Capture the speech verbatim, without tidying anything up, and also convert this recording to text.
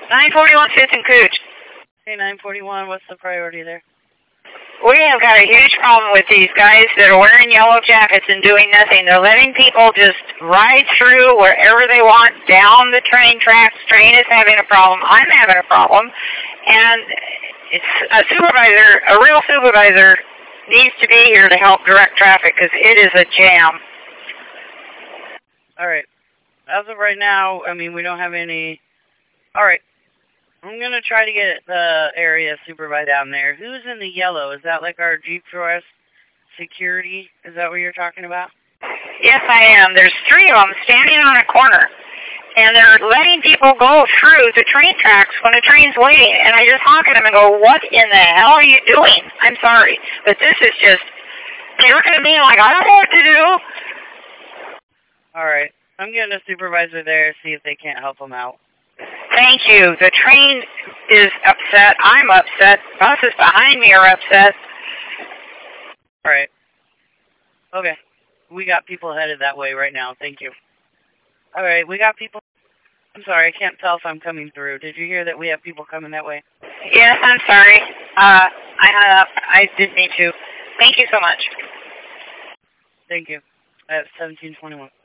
nine forty-one Fifth and Cooch. Hey, nine forty-one, what's the priority there? We have got a huge problem with these guys that are wearing yellow jackets and doing nothing. They're letting people just ride through wherever they want, down the train tracks. Train is having a problem. I'm having a problem. And it's a supervisor, a real supervisor, needs to be here to help direct traffic because it is a jam. All right. As of right now, I mean, we don't have any... All right. I'm going to try to get the area supervisor down there. Who's in the yellow? Is that like our Jeep Force security? Is that what you're talking about? Yes, I am. There's three of them standing on a corner. And they're letting people go through the train tracks when a train's waiting. And I just honk at them and go, what in the hell are you doing? I'm sorry. But this is just... They look at me like, I don't know what to do. All right. I'm getting a supervisor there, see if they can't help them out. Thank you. The train is upset. I'm upset. Buses behind me are upset. All right. Okay. We got people headed that way right now. Thank you. All right. We got people. I'm sorry. I can't tell if I'm coming through. Did you hear that we have people coming that way? Yes, I'm sorry. Uh, I hung up. I didn't mean to. Thank you so much. Thank you. At seventeen twenty-one.